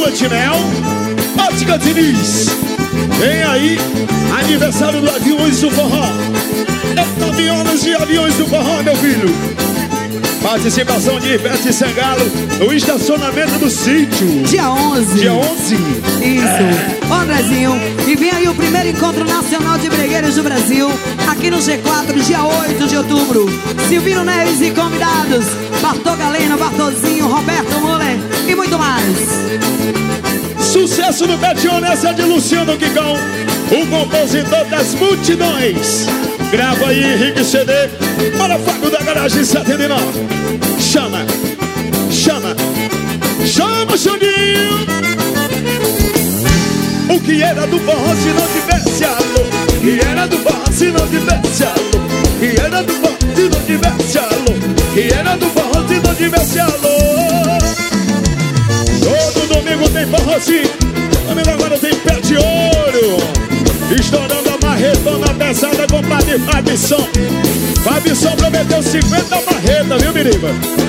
Lua de Mel, Ótica Diniz. Vem aí, aniversário do Aviões do Forró. É aviones e aviões do forró, meu filho. Participação de Ivete Sangalo no estacionamento do sítio. Dia 11. Dia 11. Isso. Andrezinho. E vem aí o primeiro encontro nacional de bregueiros do Brasil, aqui no G4, dia 8 de outubro. Silvino Neves e convidados. Bartô Galeno, Bartozinho, Roberto Muller e muito mais. Sucesso no Betinho, essa de Luciano Quicão, o compositor das multidões. Grava aí, Henrique CD. Bora, Fábio da Garagem 79. Chama, chama, chama, Xandinho. O que era do forró se não tivesse alô? O que era do forró se não tivesse alô? O que era do forró se não tivesse alô? O que era do forró se não tivesse alô? Todo domingo tem forrozinho. Domingo agora tem pé de ouro. Estourando a marretona pesada com o padre Fabisson. Fabisson prometeu 50 marretas, viu, Miriba?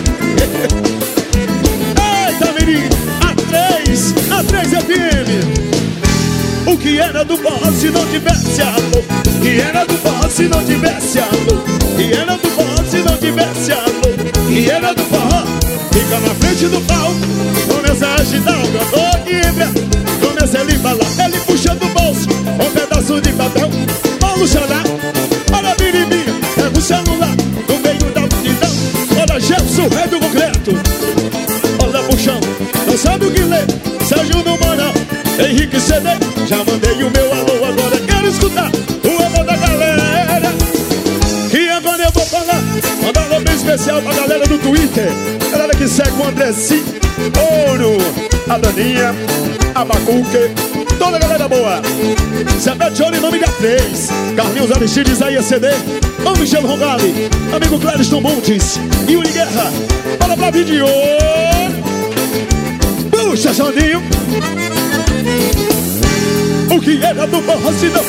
Eita, menino, A3 FM. O que era do forró se não tivesse alô? O que era do forró se não tivesse alô? O que era do forró se não tivesse alô? O que era do forró? Fica na frente do palco, começa a agitar o cantor que entra. Começa ele falar, ele puxa do bolso um pedaço de papel. Paulo Xará, olha a biribinha, pega o celular no meio da multidão. Olha Jefferson, rei do concreto. Olha pro chão, não sabe o que ler. Sérgio do Moral, Henrique CD. Já mandei o meu alô, agora quero escutar o alô da galera. E agora eu vou falar, mandar um alô bem especial pra galera do Twitter. Galera que segue o Andrezinho, Ouro, a Daninha, a Bacuque, toda a galera boa. Zé Betione, nome da 3. Carlinhos Aristides, aí CD. Ô Michel Rogali, amigo Clériston Montes, Yuri Guerra. Fala pra vídeo. Puxa, Xandinho. O que era do forró se não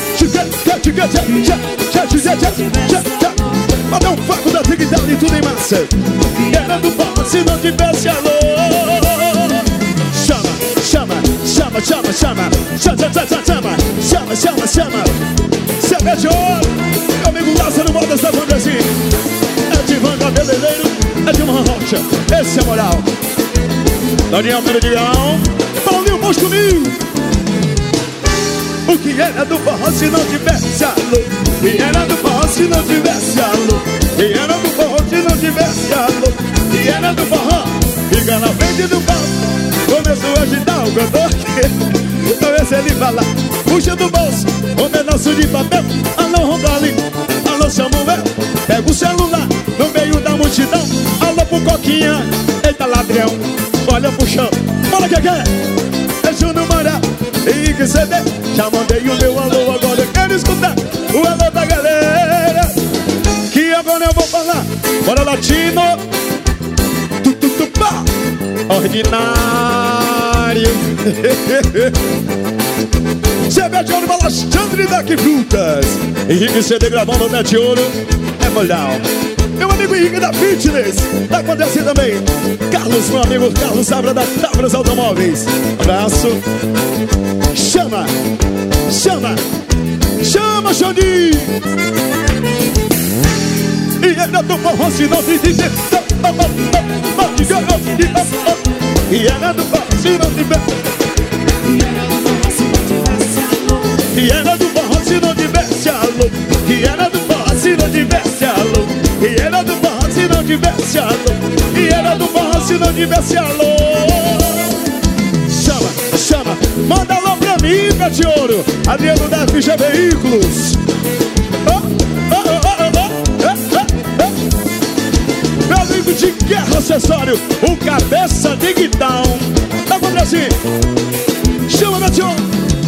Mandar um faco da digital e tudo em massa. O que era do forró se não tivesse alô? Chama, chama, chama, chama, chama, chama, chama, chama, chama. Cê de ouro, meu amigo Lázaro Modas da Bandazinha. É de Van Cabeleireiro, é de uma rocha. Esse é moral. Daniel Meridião, Paulinho Mosco Mil. O que era do forró se não tivesse alô? O que era do forró se não tivesse alô? O que era do forró se não tivesse alô? O que era do forró? Fica na frente do palco, começou a agitar o cantor. Começa ele falar, puxa do bolso um pedaço de papel. Alô Rogali, alô Samuel, pega o celular no meio da multidão. Alô pro Coquinha, eita ladrão. Olha pro chão, fala que é Júnior Mará, Henrique CD. Já mandei o meu alô, agora eu quero escutar o alô da galera. Que agora eu vou falar, bora latino. Ordinário. Zé Betione, Alexandre daqui Frutas. Henrique CD gravando o Net de Ouro. É molhão. Meu amigo Henrique da Fitness tá acontecendo também. Carlos, meu amigo Carlos Sabra da Tavras Automóveis. Abraço. Chama, chama, chama, Xandinho. E ainda do forró se não te dizer. E era do forró se não tivesse. E era do forró se não tivesse alô. E era do forró se não tivesse alô. E era do forró se não tivesse alô. E era do forró se não tivesse alô. Chama, chama, manda alô pra mim, pé de ouro. Adriano da Ficha Veículos. Meu amigo de guerra acessório, o cabeça de guidão. Tá bom, Brasil? Chama, meu tio.